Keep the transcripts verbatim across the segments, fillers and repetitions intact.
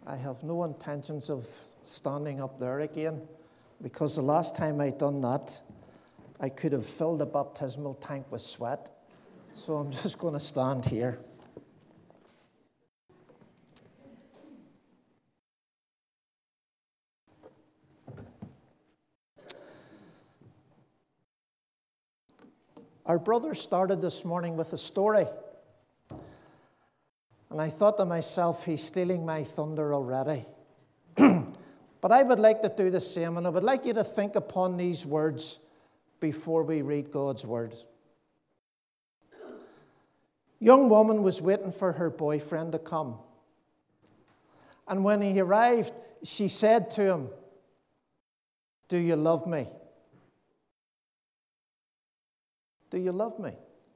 I have no intentions of standing up there again, because the last time I done that, I could have filled the baptismal tank with sweat. So I'm just going to stand here. Our brother started this morning with a story. And I thought to myself, he's stealing my thunder already. But I would like to do the same, and I would like you to think upon these words before we read God's word. Young woman was waiting for her boyfriend to come. And when he arrived, she said to him, "Do you love me? Do you love me?"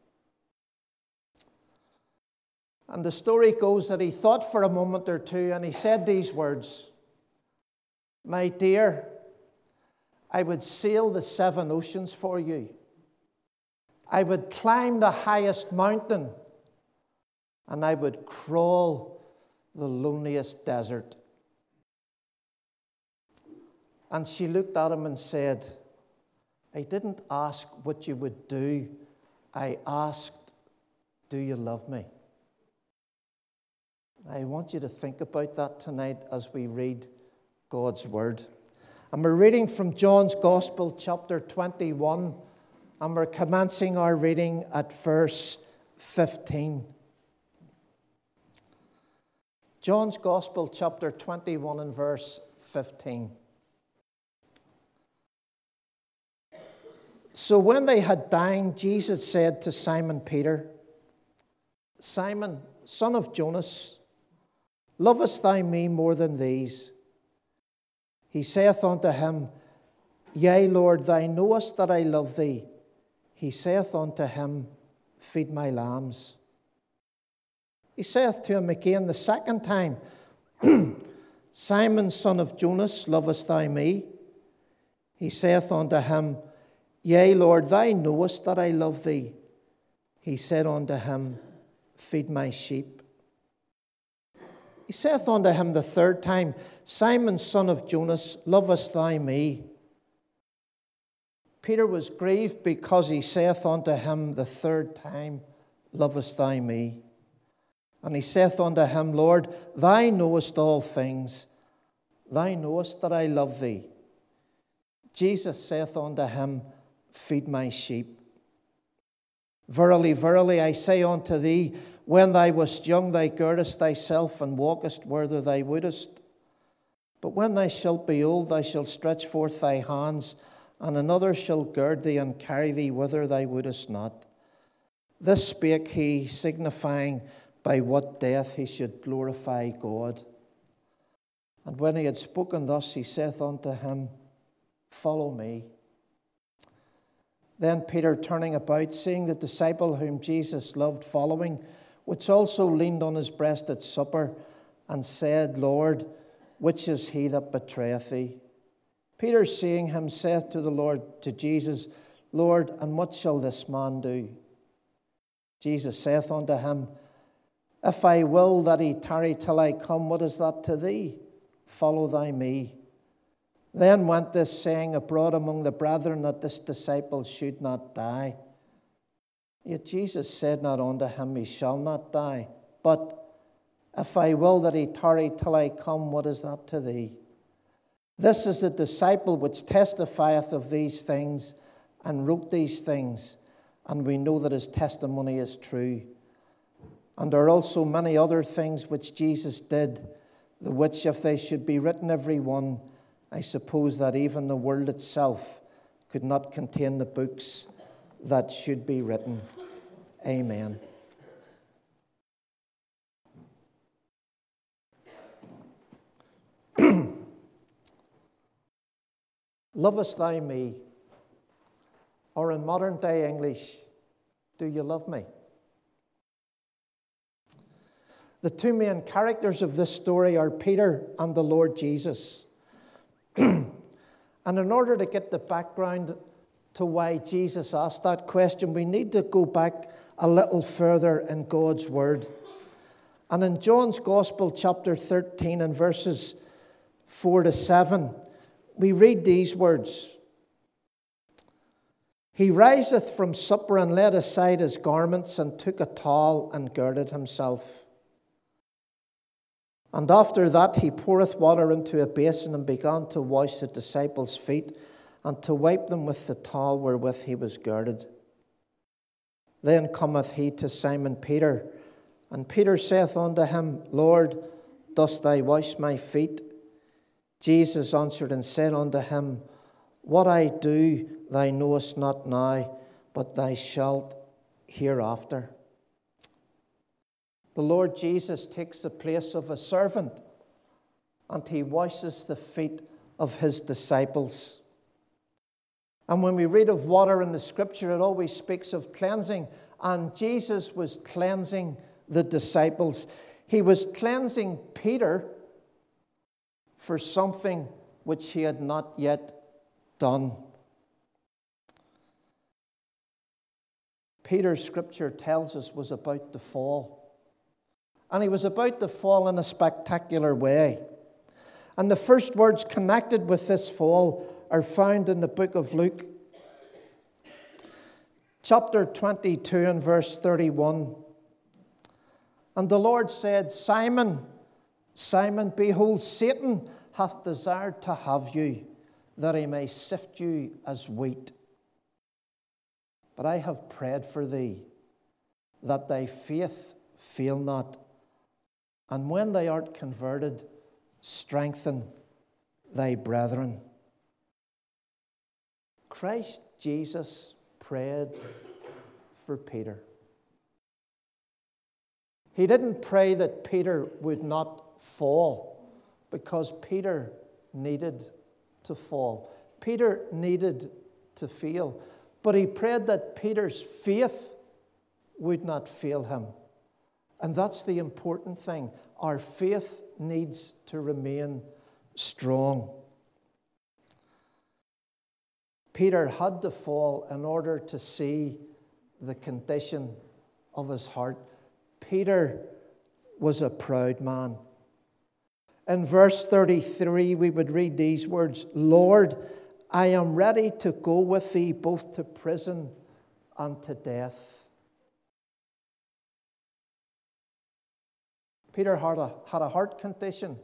And the story goes that he thought for a moment or two, and he said these words, "My dear, I would sail the seven oceans for you. I would climb the highest mountain, and I would crawl the loneliest desert." And she looked at him and said, "I didn't ask what you would do. I asked, do you love me?" I want you to think about that tonight as we read God's word. And we're reading from John's Gospel, chapter twenty-one, and we're commencing our reading at verse fifteen. John's Gospel, chapter twenty-one, and verse fifteen. So when they had dined, Jesus said to Simon Peter, "Simon, son of Jonas, lovest thou me more than these?" He saith unto him, "Yea, Lord, thou knowest that I love thee." He saith unto him, "Feed my lambs." He saith to him again the second time, "Simon, son of Jonas, lovest thou me?" He saith unto him, "Yea, Lord, thou knowest that I love thee." He said unto him, "Feed my sheep." He saith unto him the third time, "Simon, son of Jonas, lovest thou me?" Peter was grieved because he saith unto him the third time, "Lovest thou me?" And he saith unto him, "Lord, thou knowest all things. Thou knowest that I love thee." Jesus saith unto him, "Feed my sheep. Verily, verily, I say unto thee, when thou wast young, thou girdest thyself and walkest whither thou wouldest. But when thou shalt be old, thou shalt stretch forth thy hands, and another shall gird thee and carry thee whither thou wouldest not." This spake he, signifying by what death he should glorify God. And when he had spoken thus, he saith unto him, "Follow me." Then Peter, turning about, seeing the disciple whom Jesus loved following, which also leaned on his breast at supper, and said, "Lord, which is he that betrayeth thee?" Peter, seeing him, saith to the Lord, to Jesus, "Lord, and what shall this man do?" Jesus saith unto him, "If I will that he tarry till I come, what is that to thee? Follow thou me." Then went this saying abroad among the brethren, that this disciple should not die. Yet Jesus said not unto him, "He shall not die." But, "If I will that he tarry till I come, what is that to thee?" This is the disciple which testifieth of these things, and wrote these things, and we know that his testimony is true. And there are also many other things which Jesus did, the which if they should be written every one, I suppose that even the world itself could not contain the books that should be written. Amen. Lovest thou me? Or in modern day English, do you love me? The two main characters of this story are Peter and the Lord Jesus. And in order to get the background to why Jesus asked that question, we need to go back a little further in God's Word. And in John's Gospel, chapter thirteen, and verses four to seven, we read these words. He riseth from supper and laid aside his garments and took a towel and girded himself. And after that he poureth water into a basin and began to wash the disciples' feet and to wipe them with the towel wherewith he was girded. Then cometh he to Simon Peter, and Peter saith unto him, Lord, dost thou wash my feet? Jesus answered and said unto him, What I do thou knowest not now, but thou shalt hereafter. The Lord Jesus takes the place of a servant, and he washes the feet of his disciples. And when we read of water in the Scripture, it always speaks of cleansing, and Jesus was cleansing the disciples. He was cleansing Peter for something which he had not yet done. Peter's Scripture tells us was about to fall. And he was about to fall in a spectacular way. And the first words connected with this fall are found in the book of Luke, chapter twenty-two and verse thirty-one. And the Lord said, Simon, Simon, behold, Satan hath desired to have you, that he may sift you as wheat. But I have prayed for thee, that thy faith fail not. And when thou art converted, strengthen thy brethren. Christ Jesus prayed for Peter. He didn't pray that Peter would not fall, because Peter needed to fall. Peter needed to fail. But he prayed that Peter's faith would not fail him. And that's the important thing. Our faith needs to remain strong. Peter had to fall in order to see the condition of his heart. Peter was a proud man. In verse thirty-three, we would read these words, Lord, I am ready to go with thee both to prison and to death. Peter had a, had a heart condition,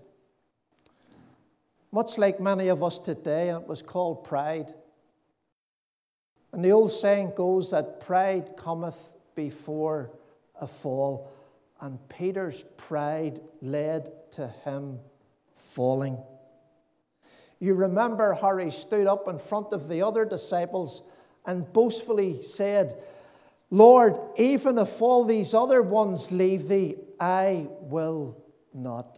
much like many of us today, and it was called pride. And the old saying goes that pride cometh before a fall, and Peter's pride led to him falling. You remember how he stood up in front of the other disciples and boastfully said, Lord, even if all these other ones leave thee, I will not.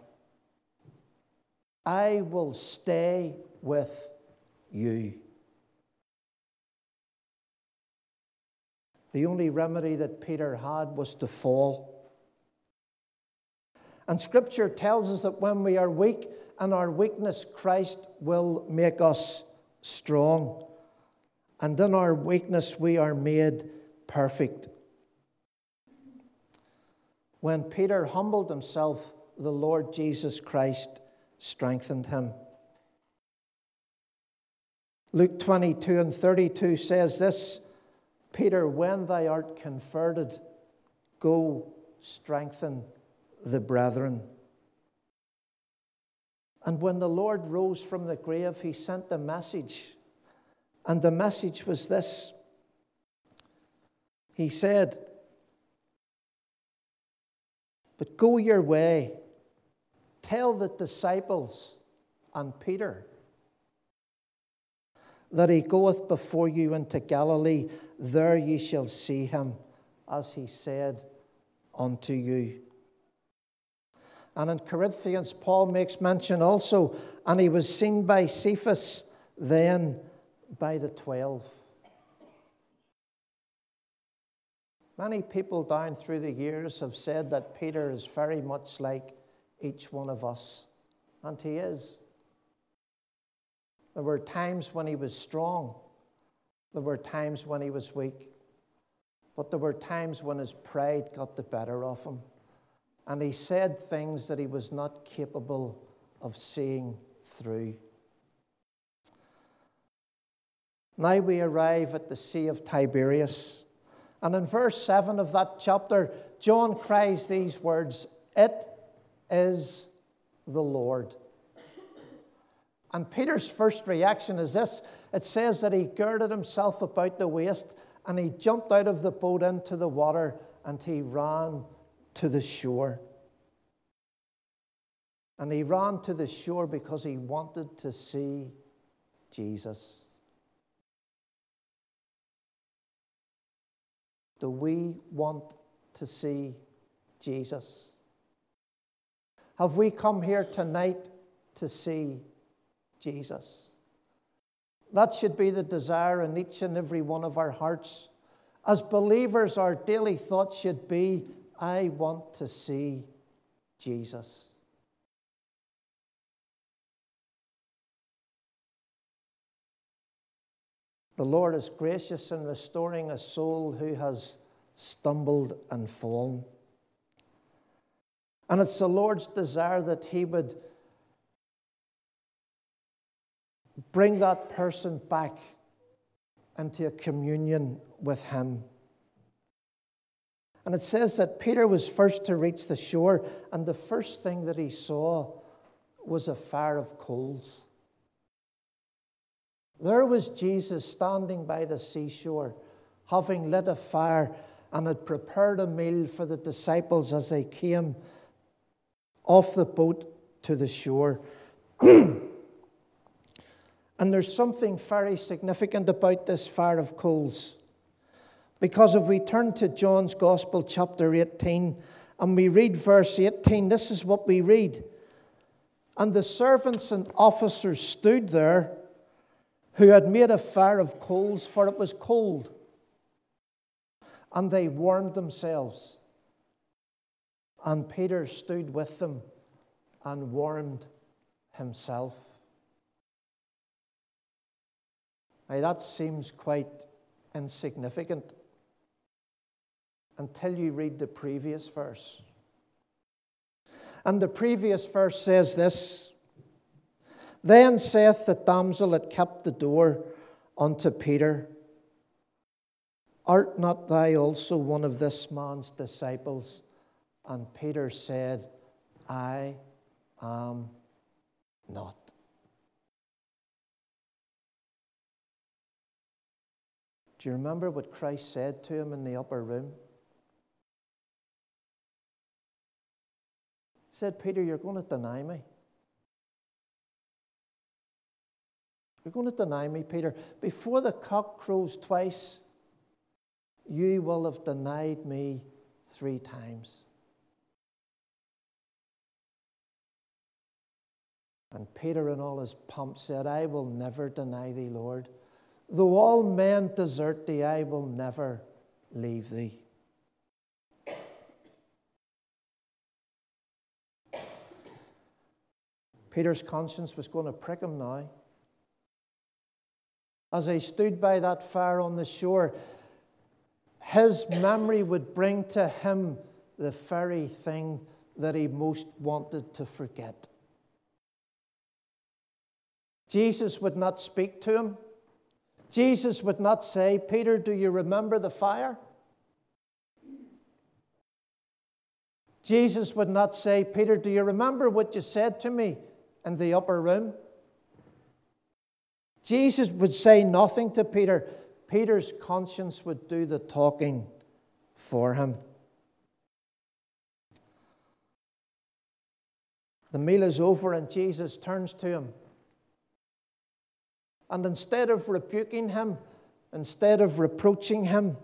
I will stay with you. The only remedy that Peter had was to fall. And Scripture tells us that when we are weak, in our weakness, Christ will make us strong. And in our weakness, we are made perfect. When Peter humbled himself, the Lord Jesus Christ strengthened him. Luke twenty-two and thirty-two says this, Peter, when thou art converted, go strengthen the brethren. And when the Lord rose from the grave, he sent a message. And the message was this. He said, but go your way. Tell the disciples and Peter that he goeth before you into Galilee. There ye shall see him, as he said unto you. And in Corinthians, Paul makes mention also, and he was seen by Cephas, then by the twelve. Many people down through the years have said that Peter is very much like each one of us, and he is. There were times when he was strong. There were times when he was weak. But there were times when his pride got the better of him. and he said things that he was not capable of seeing through. Now we arrive at the Sea of Tiberias. And in verse seven of that chapter, John cries these words, "It is the Lord." And Peter's first reaction is this. It says that he girded himself about the waist and he jumped out of the boat into the water and he ran to the shore. And he ran to the shore because he wanted to see Jesus. Do we want to see Jesus? Have we come here tonight to see Jesus? That should be the desire in each and every one of our hearts. As believers, our daily thought should be, I want to see Jesus. The Lord is gracious in restoring a soul who has stumbled and fallen. And it's the Lord's desire that He would bring that person back into a communion with Him. And it says that Peter was first to reach the shore, and the first thing that he saw was a fire of coals. There was Jesus standing by the seashore, having lit a fire and had prepared a meal for the disciples as they came off the boat to the shore. And there's something very significant about this fire of coals. Because if we turn to John's Gospel, chapter eighteen, and we read verse eighteen, this is what we read. And the servants and officers stood there, who had made a fire of coals, for it was cold. And they warmed themselves. And Peter stood with them and warmed himself. Now that seems quite insignificant until you read the previous verse. And the previous verse says this, Then saith the damsel that kept the door unto Peter, Art not thou also one of this man's disciples? And Peter said, I am not. Do you remember what Christ said to him in the upper room? He said, Peter, you're going to deny me. You're going to deny me, Peter. Before the cock crows twice, you will have denied me three times. And Peter in all his pomp said, I will never deny thee, Lord. Though all men desert thee, I will never leave thee. Peter's conscience was going to prick him now. As he stood by that fire on the shore, his memory would bring to him the very thing that he most wanted to forget. Jesus would not speak to him. Jesus would not say, Peter, do you remember the fire? Jesus would not say, Peter, do you remember what you said to me in the upper room? Jesus would say nothing to Peter. Peter's conscience would do the talking for him. The meal is over and Jesus turns to him. And instead of rebuking him, instead of reproaching him,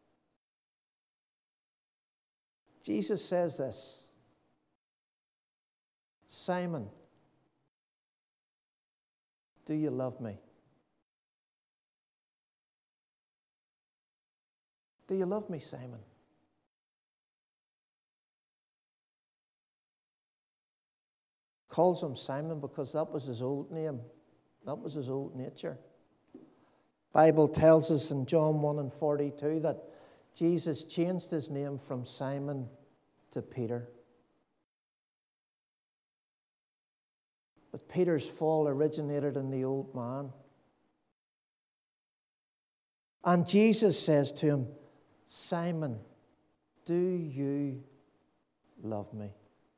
Jesus says this, Simon, do you love me? Do you love me, Simon? Calls him Simon because that was his old name. That was his old nature. Bible tells us in John one and forty-two that Jesus changed his name from Simon to Peter. But Peter's fall originated in the old man. And Jesus says to him, Simon, do you love me?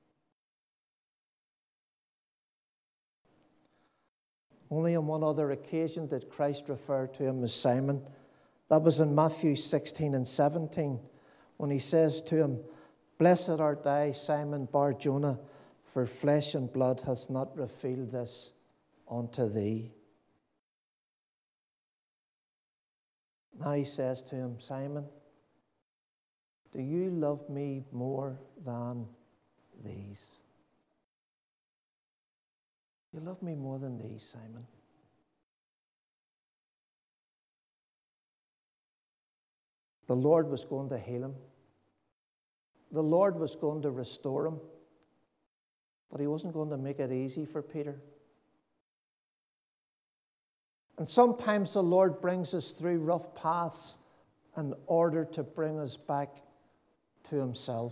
Only on one other occasion did Christ refer to him as Simon. That was in Matthew sixteen and seventeen, when he says to him, Blessed art thou, Simon Bar-Jonah, for flesh and blood has not revealed this unto thee. Now he says to him, Simon, do you love me more than these? You love me more than these, Simon. The Lord was going to heal him. The Lord was going to restore him. But he wasn't going to make it easy for Peter. And sometimes the Lord brings us through rough paths in order to bring us back to himself.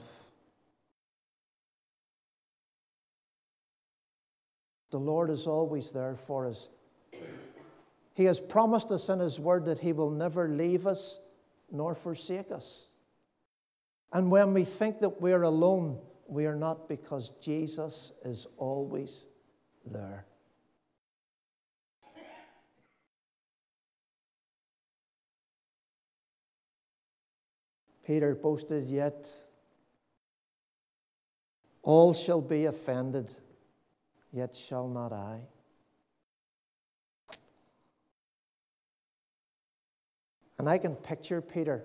The Lord is always there for us. He has promised us in his word that he will never leave us nor forsake us. And when we think that we're alone, we are not, because Jesus is always there. Peter boasted, yet all shall be offended, yet shall not I. And I can picture Peter.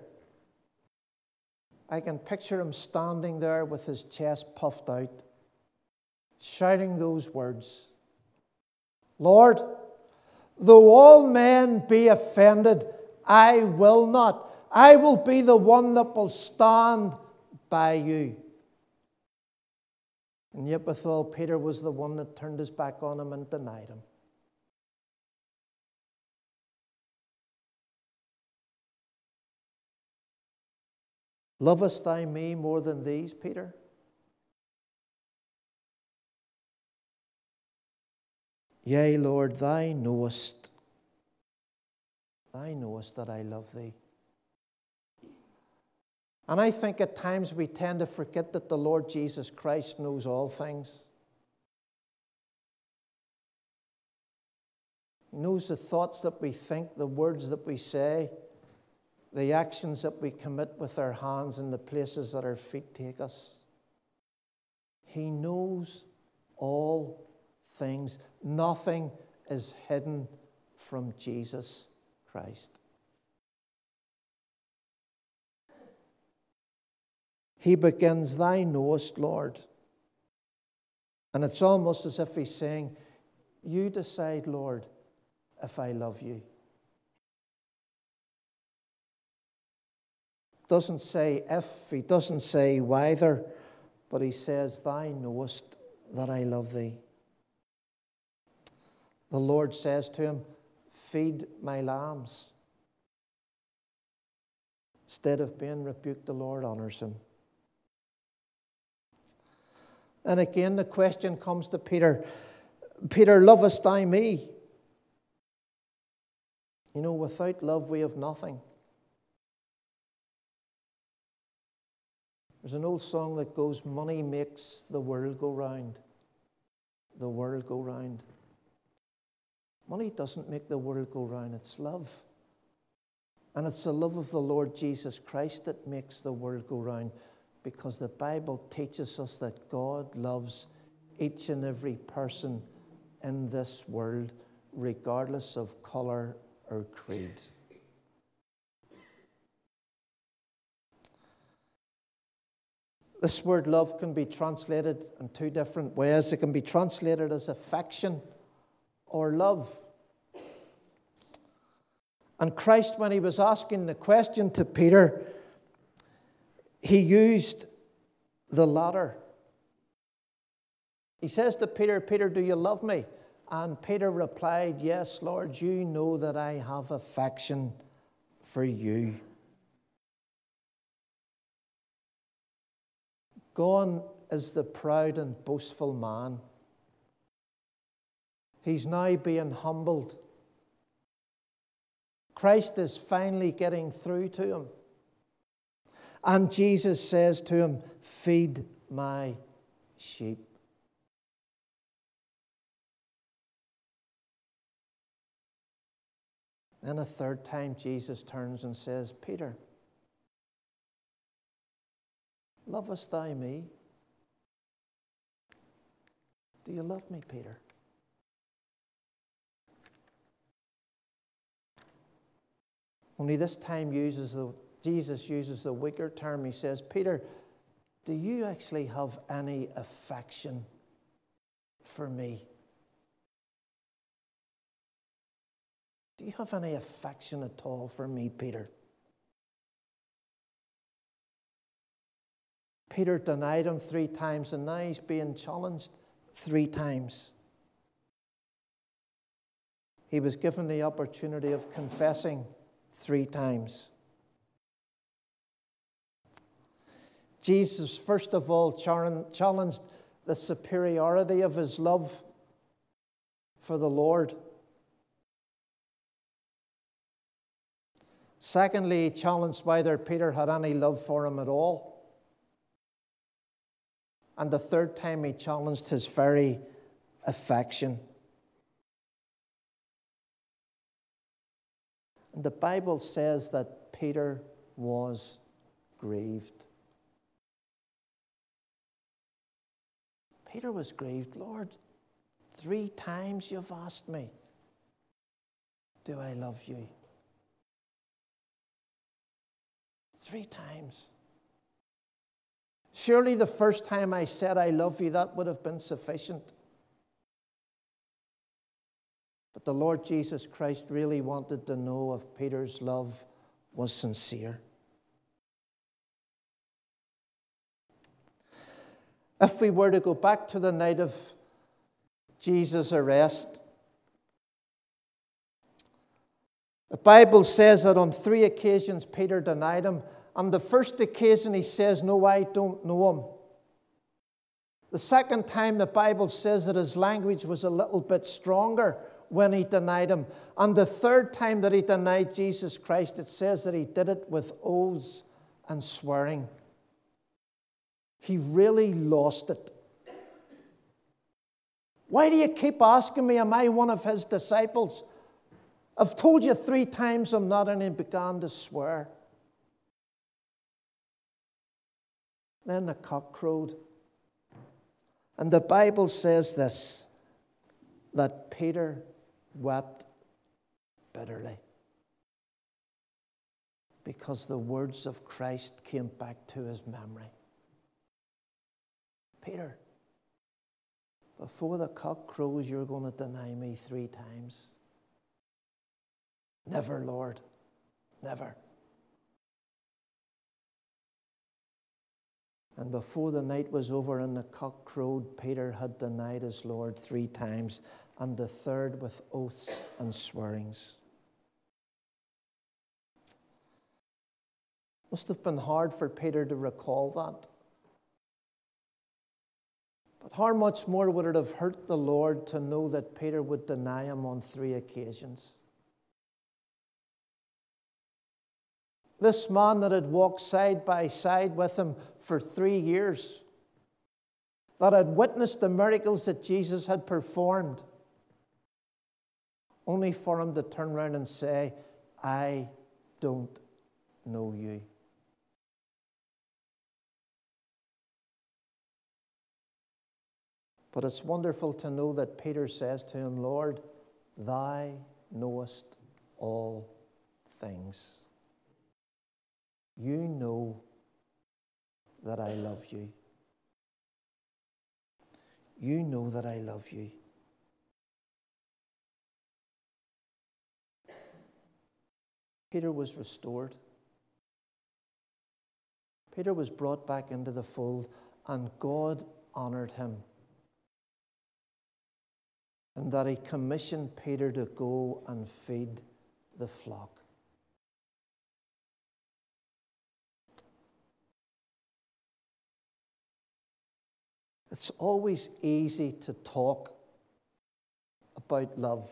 I can picture him standing there with his chest puffed out, shouting those words, Lord, though all men be offended, I will not. I will be the one that will stand by you. And yet withal, Peter was the one that turned his back on him and denied him. Lovest thou me more than these, Peter? Yea, Lord, thou knowest, thou knowest that I love thee. And I think at times we tend to forget that the Lord Jesus Christ knows all things. He knows the thoughts that we think, the words that we say, the actions that we commit with our hands, and the places that our feet take us. He knows all things. Nothing is hidden from Jesus Christ. He begins, Thou knowest, Lord. And it's almost as if he's saying, you decide, Lord, if I love you. Doesn't say if, he doesn't say whether, but he says, Thou knowest that I love thee. The Lord says to him, feed my lambs. Instead of being rebuked, the Lord honors him. And again, the question comes to Peter, Peter, lovest thou me? You know, without love we have nothing. There's an old song that goes, money makes the world go round. The world go round. Money doesn't make the world go round, it's love. And it's the love of the Lord Jesus Christ that makes the world go round, because the Bible teaches us that God loves each and every person in this world, regardless of color or creed. This word love can be translated in two different ways. It can be translated as affection or love. And Christ, when he was asking the question to Peter, he used the latter. He says to Peter, Peter, do you love me? And Peter replied, yes, Lord, you know that I have affection for you. Gone is the proud and boastful man. He's now being humbled. Christ is finally getting through to him. And Jesus says to him, "Feed my sheep." Then a third time Jesus turns and says, "Peter, lovest thou me?" Do you love me, Peter? Only this time uses the, Jesus uses the weaker term. He says, "Peter, do you actually have any affection for me? Do you have any affection at all for me, Peter?" Peter denied him three times, and now he's being challenged three times. He was given the opportunity of confessing three times. Jesus, first of all, challenged the superiority of his love for the Lord. Secondly, he challenged whether Peter had any love for him at all. And the third time, he challenged his very affection. And the Bible says that Peter was grieved. Peter was grieved. "Lord, three times you've asked me, do I love you?" Three times. Surely the first time I said I love you, that would have been sufficient. But the Lord Jesus Christ really wanted to know if Peter's love was sincere. If we were to go back to the night of Jesus' arrest, the Bible says that on three occasions Peter denied him. On the first occasion he says, "No, I don't know him." The second time the Bible says that his language was a little bit stronger when he denied him. On the third time that he denied Jesus Christ, it says that he did it with oaths and swearing. He really lost it. "Why do you keep asking me, am I one of his disciples? I've told you three times I'm not," and he began to swear. Then the cock crowed. And the Bible says this, that Peter wept bitterly because the words of Christ came back to his memory. "Peter, before the cock crows, you're going to deny me three times." "Never, Lord, never." And before the night was over and the cock crowed, Peter had denied his Lord three times, and the third with oaths and swearings. Must have been hard for Peter to recall that. But how much more would it have hurt the Lord to know that Peter would deny him on three occasions? This man that had walked side by side with him for three years, that had witnessed the miracles that Jesus had performed, only for him to turn around and say, "I don't know you." But it's wonderful to know that Peter says to him, "Lord, thou knowest all things. You know that I love you. You know that I love you." Peter was restored. Peter was brought back into the fold, and God honored him. And that he commissioned Peter to go and feed the flock. It's always easy to talk about love.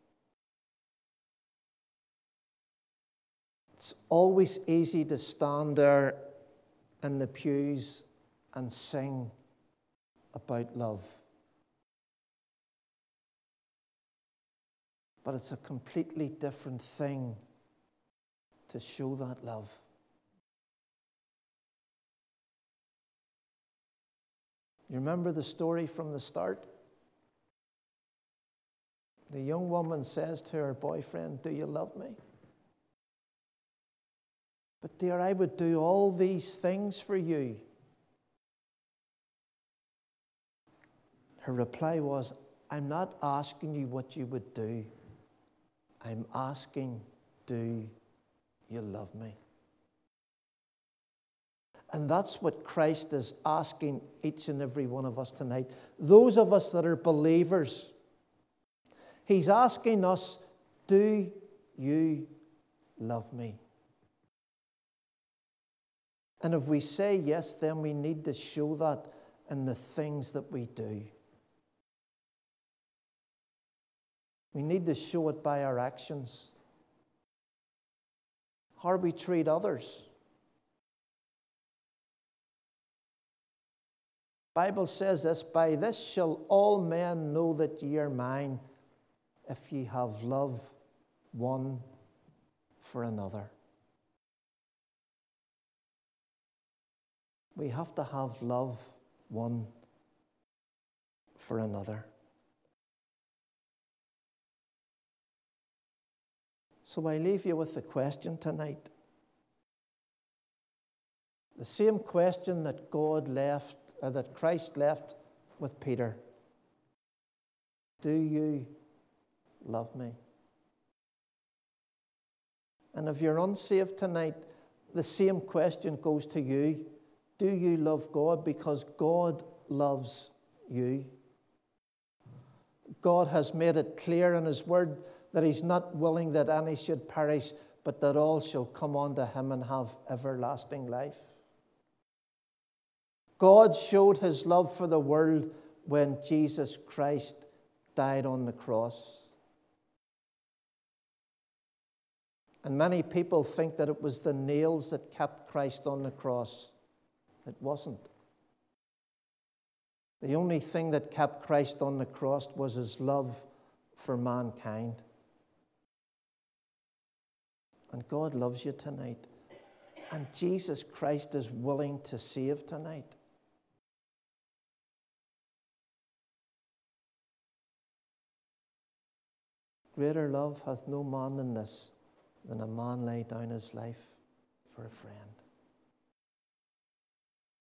It's always easy to stand there in the pews and sing about love. But it's a completely different thing to show that love. You remember the story from the start? The young woman says to her boyfriend, "Do you love me?" "But dear, I would do all these things for you." Her reply was, "I'm not asking you what you would do. I'm asking, do you love me?" And that's what Christ is asking each and every one of us tonight. Those of us that are believers, He's asking us, do you love me? And if we say yes, then we need to show that in the things that we do. We need to show it by our actions. How we treat others. The Bible says this, "By this shall all men know that ye are mine, if ye have love one for another." We have to have love one for another. So I leave you with the question tonight. The same question that God left, or that Christ left with Peter. Do you love me? And if you're unsaved tonight, the same question goes to you. Do you love God? Because God loves you. God has made it clear in His Word that He's not willing that any should perish, but that all shall come unto Him and have everlasting life. God showed His love for the world when Jesus Christ died on the cross. And many people think that it was the nails that kept Christ on the cross. It wasn't. The only thing that kept Christ on the cross was His love for mankind. And God loves you tonight. And Jesus Christ is willing to save tonight. Greater love hath no man than this, than a man lay down his life for a friend.